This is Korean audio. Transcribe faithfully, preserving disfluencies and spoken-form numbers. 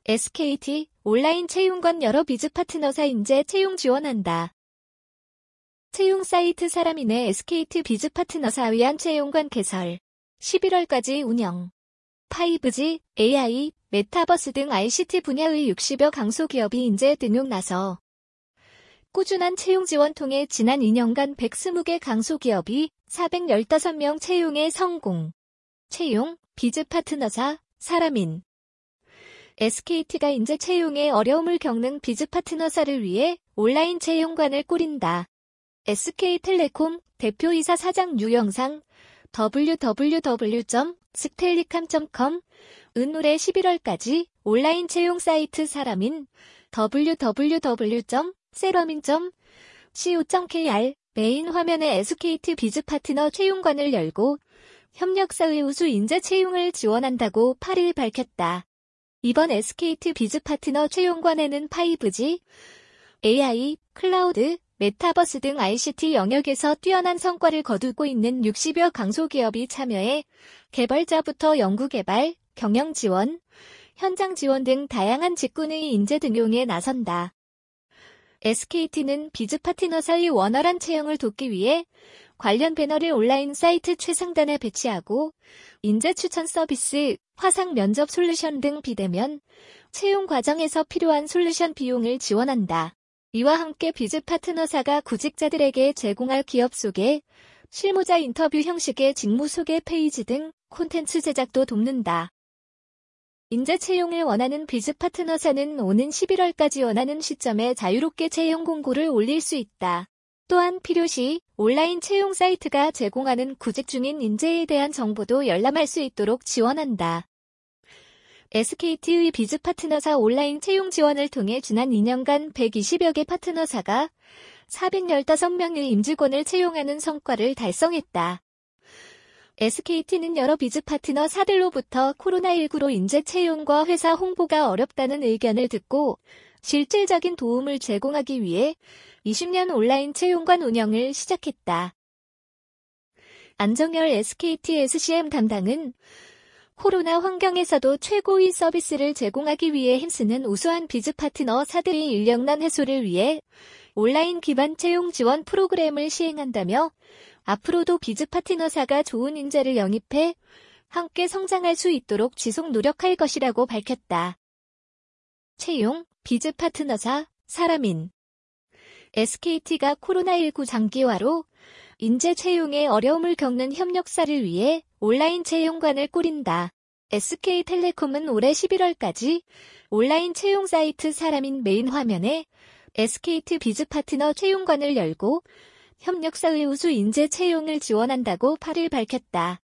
에스케이티 온라인 채용관 여러 비즈 파트너사 인재 채용 지원한다. 채용 사이트 사람인의 에스케이티 비즈 파트너사 위한 채용관 개설. 십일월까지 운영. 파이브지, 에이아이, 메타버스 등 아이씨티 분야의 육십여 강소기업이 인재 등용 나서 꾸준한 채용 지원 통해 지난 이 년간 백이십 개 강소기업이 사백십오 명 채용에 성공. 채용, 비즈 파트너사, 사람인. 에스케이티가 인재 채용에 어려움을 겪는 비즈 파트너사를 위해 온라인 채용관을 꾸린다. 에스케이텔레콤 대표이사 사장 유영상 더블유 더블유 더블유 점 스텔리캄 점 컴 은 올해 십일월까지 온라인 채용 사이트 사람인 더블유 더블유 더블유 점 세러민 점 씨오 점 케이알 메인 화면에 에스케이티 비즈 파트너 채용관을 열고 협력사의 우수 인재 채용을 지원한다고 팔일 밝혔다. 이번 에스케이티 비즈 파트너 채용관에는 파이브지, 에이아이, 클라우드, 메타버스 등 아이씨티 영역에서 뛰어난 성과를 거두고 있는 육십여 강소기업이 참여해 개발자부터 연구개발, 경영 지원, 현장 지원 등 다양한 직군의 인재 등용에 나선다. 에스케이티는 비즈 파트너사의 원활한 채용을 돕기 위해 관련 배너를 온라인 사이트 최상단에 배치하고 인재 추천 서비스, 화상 면접 솔루션 등 비대면 채용 과정에서 필요한 솔루션 비용을 지원한다. 이와 함께 비즈 파트너사가 구직자들에게 제공할 기업 소개, 실무자 인터뷰 형식의 직무 소개 페이지 등 콘텐츠 제작도 돕는다. 인재 채용을 원하는 비즈 파트너사는 오는 십일월까지 원하는 시점에 자유롭게 채용 공고를 올릴 수 있다. 또한 필요시 온라인 채용 사이트가 제공하는 구직 중인 인재에 대한 정보도 열람할 수 있도록 지원한다. 에스케이티의 비즈 파트너사 온라인 채용 지원을 통해 지난 이 년간 백이십여 개 파트너사가 사백십오 명의 임직원을 채용하는 성과를 달성했다. 에스케이티는 여러 비즈 파트너사들로부터 코로나십구로 인재 채용과 회사 홍보가 어렵다는 의견을 듣고 실질적인 도움을 제공하기 위해 이십 년 온라인 채용관 운영을 시작했다. 안정열 에스케이티 에스씨엠 담당은 코로나 환경에서도 최고의 서비스를 제공하기 위해 힘쓰는 우수한 비즈 파트너사들의 인력난 해소를 위해 온라인 기반 채용 지원 프로그램을 시행한다며 앞으로도 비즈 파트너사가 좋은 인재를 영입해 함께 성장할 수 있도록 지속 노력할 것이라고 밝혔다. 채용, 비즈 파트너사, 사람인. 에스케이티가 코로나십구 장기화로 인재 채용에 어려움을 겪는 협력사를 위해 온라인 채용관을 꾸린다. 에스케이텔레콤은 올해 십일월까지 온라인 채용 사이트 사람인 메인 화면에 에스케이티 비즈 파트너 채용관을 열고 협력사의 우수 인재 채용을 지원한다고 팔일 밝혔다.